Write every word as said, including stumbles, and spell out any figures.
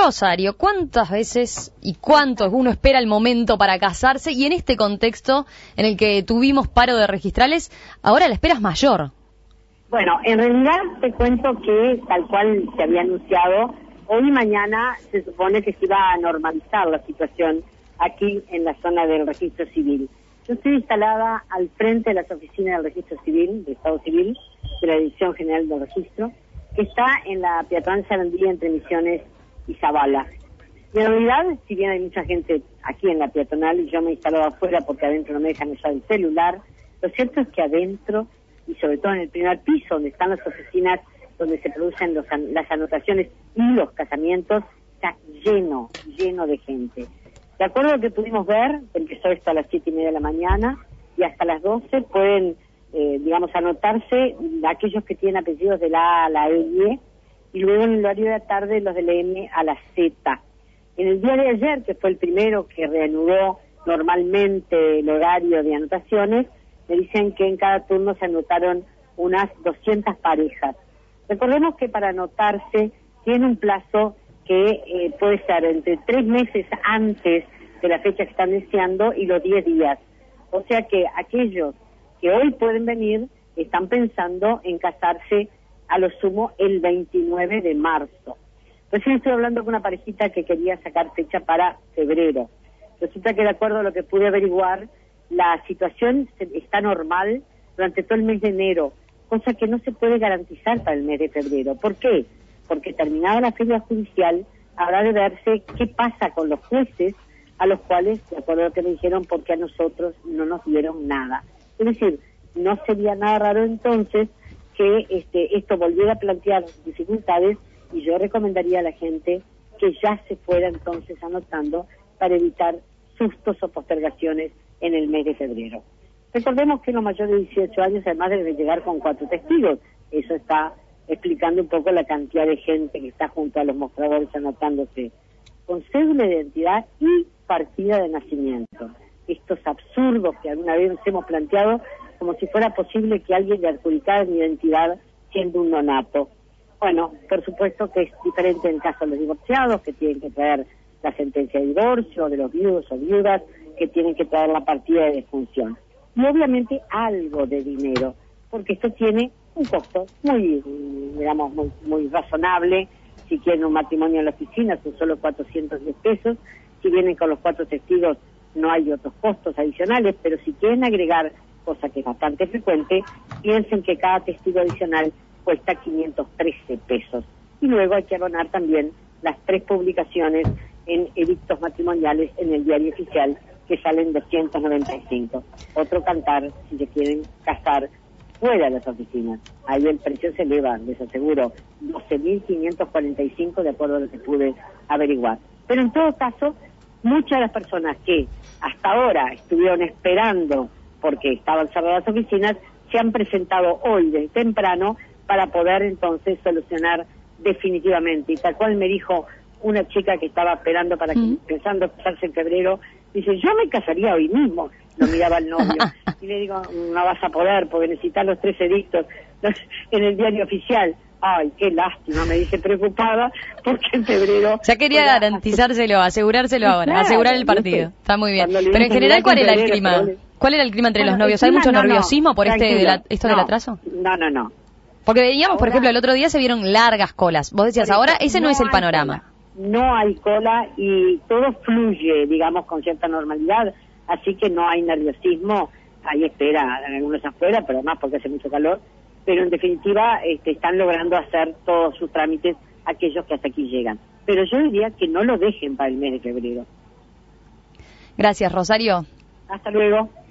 Rosario, ¿cuántas veces y cuánto uno espera el momento para casarse? Y en este contexto en el que tuvimos paro de registrales, ahora la espera es mayor. Bueno, en realidad te cuento que, tal cual se había anunciado, hoy y mañana se supone que se iba a normalizar la situación aquí en la zona del registro civil. Yo estoy instalada al frente de las oficinas del registro civil, de Estado Civil, de la Dirección General del Registro, que está en la peatonal Sarandí entre Misiones y Zabala. Y en realidad, si bien hay mucha gente aquí en la peatonal, y yo me he instalado afuera porque adentro no me dejan usar el celular, lo cierto es que adentro, y sobre todo en el primer piso, donde están las oficinas donde se producen los, las anotaciones y los casamientos, está lleno, lleno de gente. De acuerdo a lo que pudimos ver, empezó esto a las siete y media de la mañana y hasta las doce pueden, eh, digamos, anotarse aquellos que tienen apellidos de la A a la E y luego en el horario de la tarde los de la M a la Z. En el día de ayer, que fue el primero que reanudó normalmente el horario de anotaciones, me dicen que en cada turno se anotaron unas doscientas parejas. Recordemos que para anotarse tiene un plazo que eh, puede ser entre tres meses antes de la fecha que están deseando y los diez días. O sea que aquellos que hoy pueden venir están pensando en casarse a lo sumo el veintinueve de marzo. Recién estoy hablando con una parejita que quería sacar fecha para febrero. Resulta que de acuerdo a lo que pude averiguar, la situación está normal durante todo el mes de enero, cosa que no se puede garantizar para el mes de febrero. ¿Por qué? Porque terminada la feria judicial, habrá de verse qué pasa con los jueces a los cuales, de acuerdo a lo que me dijeron, porque a nosotros no nos dieron nada. Es decir, no sería nada raro entonces que este, esto volviera a plantear dificultades y yo recomendaría a la gente que ya se fuera entonces anotando para evitar sustos o postergaciones en el mes de febrero. Recordemos que los mayores de dieciocho años además deben llegar con cuatro testigos. Eso está explicando un poco la cantidad de gente que está junto a los mostradores anotándose con cédula de identidad y partida de nacimiento. Estos absurdos que alguna vez nos hemos planteado como si fuera posible que alguien le adjudicara mi identidad siendo un nonato. Bueno, por supuesto que es diferente en el caso de los divorciados, que tienen que traer la sentencia de divorcio, de los viudos o viudas, que tienen que traer la partida de defunción. Y obviamente algo de dinero, porque esto tiene un costo muy, digamos, muy, muy razonable. Si quieren un matrimonio en la oficina son solo cuatrocientos diez pesos, si vienen con los cuatro testigos no hay otros costos adicionales, pero si quieren agregar, cosa que es bastante frecuente, piensen que cada testigo adicional cuesta quinientos trece pesos. Y luego hay que abonar también las tres publicaciones en edictos matrimoniales en el diario oficial, que salen doscientos noventa y cinco. Otro cantar si se quieren casar fuera de las oficinas. Ahí el precio se eleva, les aseguro, doce mil quinientos cuarenta y cinco de acuerdo a lo que pude averiguar. Pero en todo caso, muchas de las personas que hasta ahora estuvieron esperando porque estaban cerradas las oficinas, se han presentado hoy desde temprano para poder entonces solucionar definitivamente. Y tal cual me dijo una chica que estaba esperando para que, ¿Mm? pensando casarse en febrero, dice, yo me casaría hoy mismo. Lo miraba el novio y le digo, no vas a poder porque necesitas los tres edictos en el diario oficial. Ay, qué lástima, me dice, preocupada porque en febrero... Ya quería fuera... garantizárselo, asegurárselo ahora, claro, asegurar el partido. ¿Viste? Está muy bien. Pero en general, ¿cuál era el clima? Pero... ¿Cuál era el clima entre bueno, los novios? ¿Hay mucho no, nerviosismo no, por este de la, esto no, del atraso? No, no, no. Porque veíamos, ahora, por ejemplo, el otro día se vieron largas colas. Vos decías, ahora ese no, no es el panorama. Cola. No hay cola y todo fluye, digamos, con cierta normalidad. Así que no hay nerviosismo. Hay espera, algunos afuera, pero además porque hace mucho calor. Pero en definitiva este, están logrando hacer todos sus trámites aquellos que hasta aquí llegan. Pero yo diría que no lo dejen para el mes de febrero. Gracias, Rosario. Hasta luego.